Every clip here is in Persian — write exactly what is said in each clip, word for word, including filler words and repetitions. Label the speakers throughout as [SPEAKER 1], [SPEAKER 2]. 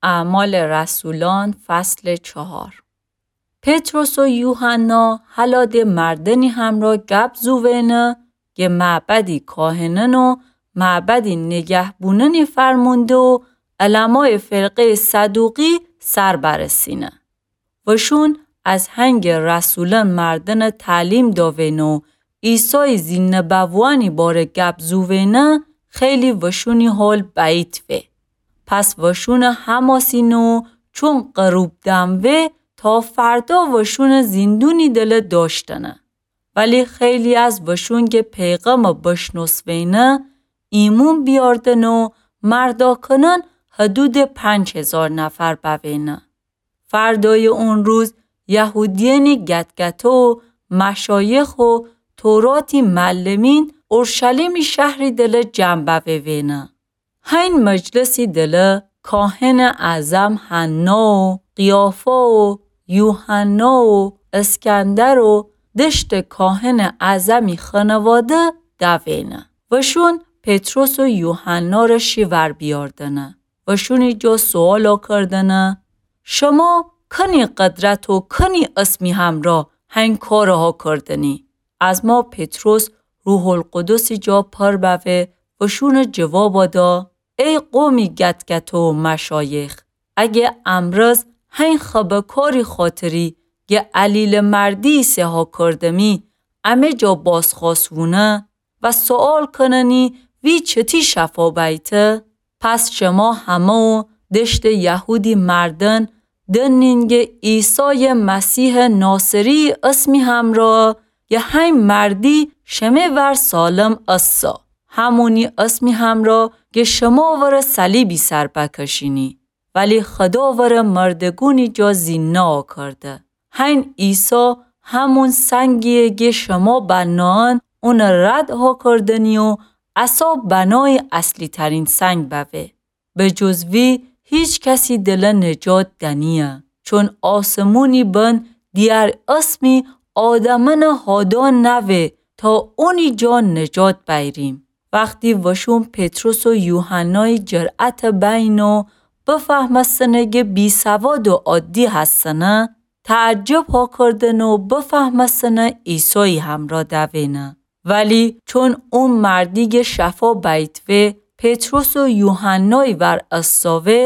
[SPEAKER 1] اعمال رسولان فصل چهار. پتروس و یوحنا هلاد مردنی هم را گپ زوینه که معبدی کاهنن و معبدی نگهبوننی فرمونده و علمای فرقه صدوقی سر برسینه. وشون از هنگ رسولان مردن تعلیم داوینه و عیسی زین نبوانی باره گپ زوینه خیلی وشونی حال بعید وی. پس وشون هماسینو چون قروب دموه تا فردا وشون زندونی دل داشتنه. ولی خیلی از وشون که پیغام بشنوسوینه ایمون بیاردن و مردا کنن حدود پنج هزار نفر بوینه. فردای اون روز یهودیانی گتگتو و مشایخ و توراتی معلمین اورشلیم شهری دل جنب بوینه. هین مجلسی دل کاهن اعظم حنا و قیافا و یوحنا و اسکندر و دشت کاهن اعظمی خانواده دوینه. وشون پتروس و یوحنا را شیور بیاردنه. وشونی جا سوالا کردنه. شما کنی قدرت و کنی اسمی همراه هنگ کارها کردنی. از ما پتروس روح القدس جا پر بوه وشون جواب دا. ای قومی گتگت و مشایخ، اگه امروز هین خبکاری خاطری گه علیل مردی سه ها کردمی امه جا بازخواستونه و سوال کننی وی چتی شفا بیته؟ پس شما همه و دشت یهودی مردن دنینگه عیسی مسیح ناصری اسمی همراه یه هین مردی شمه ور سالم اسا. همونی اسمی همراه که شما ور صلیبی سر بکشینی ولی خدا ور مردگونی جا زینا کرده. هین عیسی همون سنگیه که شما بنان اون رد ها کردنی و اصا بنای اصلی ترین سنگ بوه. به جزوی هیچ کسی دل نجات دنیه چون آسمونی بن دیار اسمی آدمن هادان نوه تا اونی جان نجات بیریم. وقتی وشون پتروس و یوحنای جرأت بینو بفهمستنه که بی سواد و عادی هستنه تعجب ها کردن و بفهمستنه عیسی همراه دوینه. ولی چون اون مردی که شفا بیتوه پتروس و یوحنای ور استاوه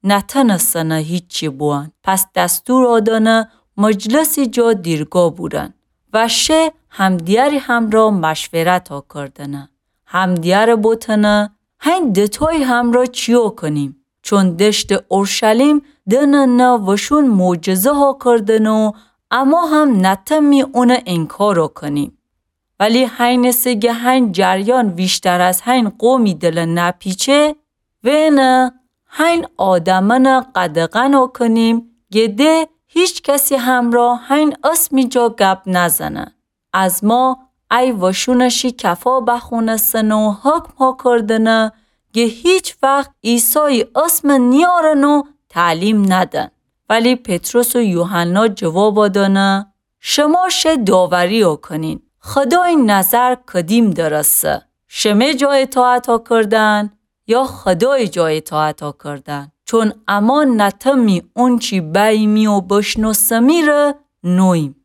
[SPEAKER 1] نتنستنه هیچی بوان. پس دستور آدانه مجلسی جا دیرگاه بودن و شه همدیاری همراه مشورت ها کردنه. همدیار بوتنه هین دتای همراه چیو کنیم چون دشت اورشلیم دنه نه وشون معجزه ها کردن و اما هم نتمی اون انکارو کنیم. ولی هین سگه هین جریان ویشتر از هین قومی دل نپیچه و نه هین آدمن قدقنو کنیم گده هیچ کسی همراه هین اسمی جا گپ نزنه. از ما ای وشونشی کفا بخونستن و حکم ها کردنه که هیچ وقت عیسی اسم نیارن و تعلیم ندن. ولی پتروس و یوحنا جواب دادن شما شه داوری ها کنین. خدا این نظر کدیم درسته؟ شما جا اطاعت ها کردن یا خدای جا اطاعت ها کردن؟ چون اما نتمی اون چی بیمی و بشنوسمی را نویم.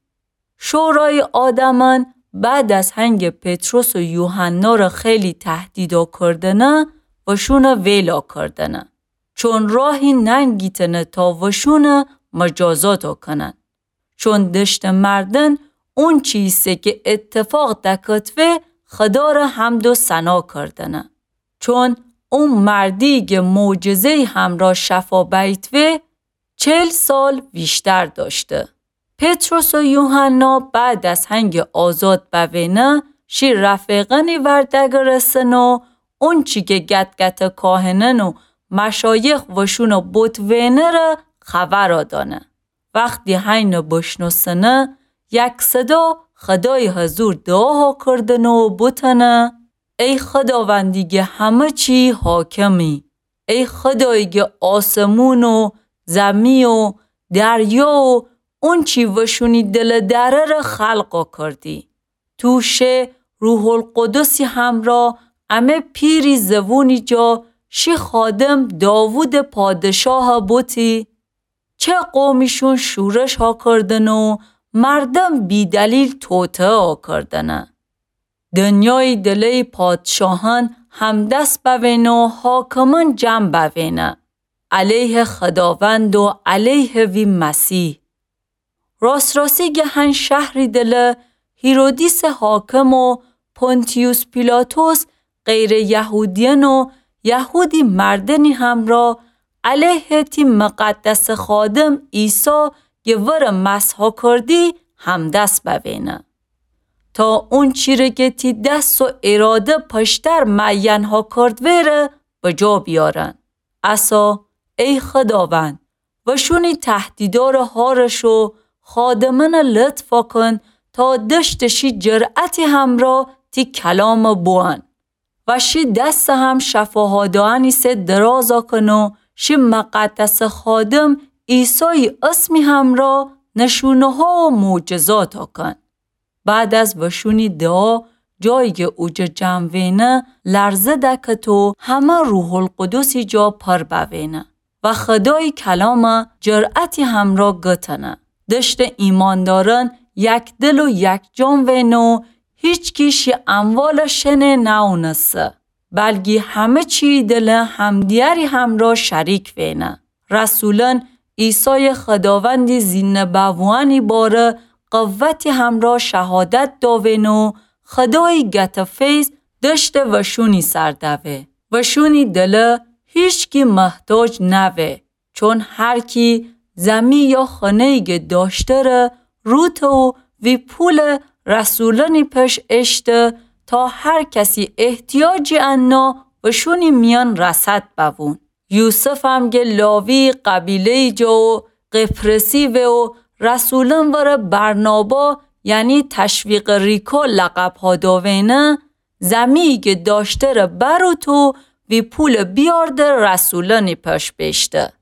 [SPEAKER 1] شورای آدمان بعد از هنگ پتروس و یوحنا را خیلی تهدیدا کردنه وشون ویلا کردنه. چون راهی ننگیتنه تا وشون مجازاتو کنن. چون دشت مردن اون چیزه که اتفاق دکتوه خدا را حمد و ثنا کردنه. چون اون مردی که معجزه همراه شفا بیتوه چل سال بیشتر داشته. پتروس و یوحنا بعد از هنگ آزاد بوینه شی رفیقانی وردگرسن و اون چی که گت گت کاهنن و مشایخ وشون و بوتوینه را خبر آدانه. وقتی هین بشنوسنه یک صدا خدای حضور دعا کردن و بوتنه ای خداوندی که همه چی حاکمی. ای خدایی که آسمون و زمی و دریا و اون چی وشونی دل دره را خلقا کردی. توشه روح القدسی همراه امه پیری زوونی جا شی خادم داوود پادشاه بوتی چه قومیشون شورش ها کردن و مردم بی دلیل توطئه ها کردن. دنیای دلی پادشاهان همدست بوین و حاکمان جمع بوین علیه خداوند و علیه وی مسیح. راست راستی گهن شهری دل هیرودیس حاکم و پونتیوس پیلاتوس غیر یهودیان و یهودی مردنی همراه علیه تی مقدس خادم عیسی یه ور مسحا کردی همدست بوینه. تا اون چیره که تی دست و اراده پشتر معین ها کرد ویره بجا بیارن. اسا ای خداوند و شونی تهدیدار هارشو خادمن لطفا کن تا دشتشی جرأتی همراه تی کلام بوان و شی دست هم شفاهادانی سه درازا کنو شی مقدس خادم عیسی اسمی همراه نشونه ها و معجزات ها کن. بعد از وشونی دعا جایی که اوجه جمعینه لرزه دکتو همه روح القدسی جا پر بوینه و خدای کلام جرأتی همراه گتنه. دشت ایمانداران یک دل و یک جان وینو هیچ کیشی اموال شنه ناونسه بلگی همه چی دل همدیاری همراه شریک وینه. رسولان عیسی خداوندی زین بوانی باره قوتی همراه شهادت داوینو خدای گت فیض دشت وشونی سردوه. وشونی دل هیچ کی محتاج نوه چون هر کی زمی یا خانه‌ای که داشته ره روتو وی پول رسولانی پش اشته تا هر کسی احتیاجی انا وشونی میان رسد بوون. یوسف هم که لاوی قبیله جا و قپرسی و رسولان وره برنابا یعنی تشویق ریکا لقب ها داوینه زمی که داشته ره برو تو وی پول بیارده رسولانی پش بشته.